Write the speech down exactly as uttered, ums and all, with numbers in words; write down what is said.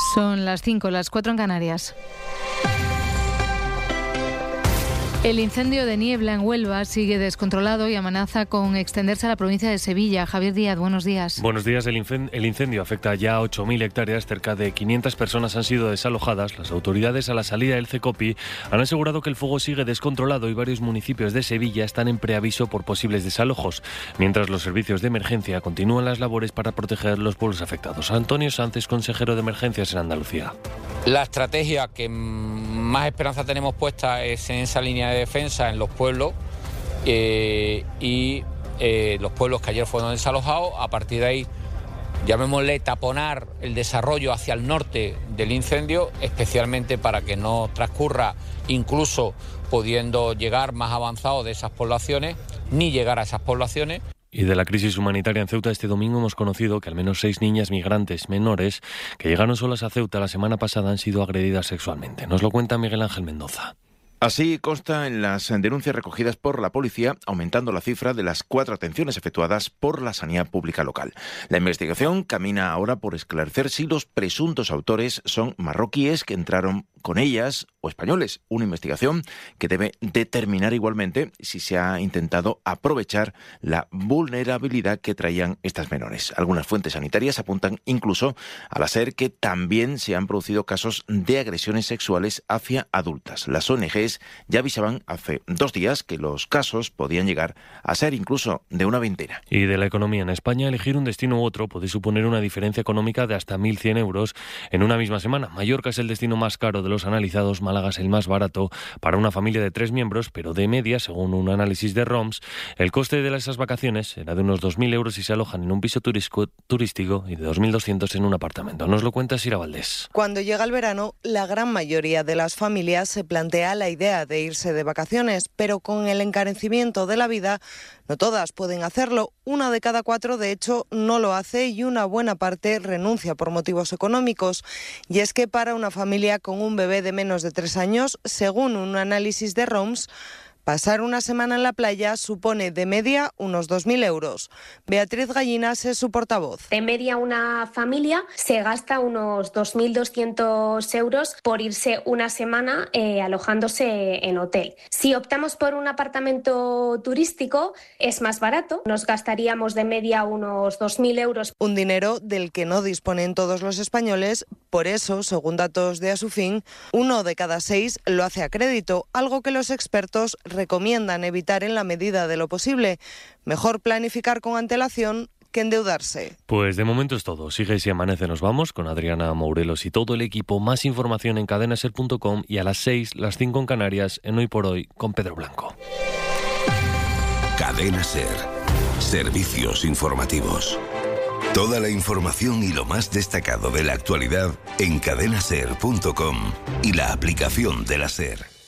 Son las cinco, las cuatro en Canarias. El incendio de Niebla en Huelva sigue descontrolado y amenaza con extenderse a la provincia de Sevilla. Javier Díaz, buenos días. Buenos días. El incendio afecta ya a ocho mil hectáreas. Cerca de quinientas personas han sido desalojadas. Las autoridades, a la salida del CECOPI, han asegurado que el fuego sigue descontrolado y varios municipios de Sevilla están en preaviso por posibles desalojos, mientras los servicios de emergencia continúan las labores para proteger los pueblos afectados. Antonio Sánchez, consejero de Emergencias en Andalucía. La estrategia que más esperanza tenemos puesta es en esa línea de defensa en los pueblos eh, y eh, los pueblos que ayer fueron desalojados. A partir de ahí, llamémosle taponar el desarrollo hacia el norte del incendio, especialmente para que no transcurra, incluso pudiendo llegar más avanzado de esas poblaciones, ni llegar a esas poblaciones. Y de la crisis humanitaria en Ceuta, este domingo hemos conocido que al menos seis niñas migrantes menores que llegaron solas a Ceuta la semana pasada han sido agredidas sexualmente. Nos lo cuenta Miguel Ángel Mendoza. Así consta en las denuncias recogidas por la policía, aumentando la cifra de las cuatro atenciones efectuadas por la sanidad pública local. La investigación camina ahora por esclarecer si los presuntos autores son marroquíes que entraron con ellas o españoles. Una investigación que debe determinar igualmente si se ha intentado aprovechar la vulnerabilidad que traían estas menores. Algunas fuentes sanitarias apuntan incluso a la SER que también se han producido casos de agresiones sexuales hacia adultas. Las O N Ges ya avisaban hace dos días que los casos podían llegar a ser incluso de una veintena. Y de la economía en España, elegir un destino u otro puede suponer una diferencia económica de hasta mil cien euros en una misma semana. Mallorca es el destino más caro de los analizados, Málaga es el más barato para una familia de tres miembros, pero de media, según un análisis de ROMS, el coste de esas vacaciones será de unos dos mil euros si se alojan en un piso turístico y de dos mil doscientos en un apartamento. Nos lo cuenta Sira Valdés. Cuando llega el verano, la gran mayoría de las familias se plantea la idea de irse de vacaciones, pero con el encarecimiento de la vida, no todas pueden hacerlo. Una de cada cuatro, de hecho, no lo hace y una buena parte renuncia por motivos económicos. Y es que para una familia con un bebé de menos de tres años, según un análisis de ROMS, pasar una semana en la playa supone de media unos dos mil euros. Beatriz Gallinas es su portavoz. De media una familia se gasta unos dos mil doscientos euros por irse una semana eh, alojándose en hotel. Si optamos por un apartamento turístico es más barato, nos gastaríamos de media unos dos mil euros. Un dinero del que no disponen todos los españoles, por eso, según datos de Asufin, uno de cada seis lo hace a crédito, algo que los expertos recomiendan evitar en la medida de lo posible. Mejor planificar con antelación que endeudarse. Pues de momento es todo. Sigue Si Amanece Nos Vamos con Adriana Mourelos y todo el equipo. Más información en cadena ser punto com y a las seis, las cinco en Canarias, en Hoy por Hoy con Pedro Blanco. Cadena Ser. Servicios informativos. Toda la información y lo más destacado de la actualidad en cadena ser punto com y la aplicación de la SER.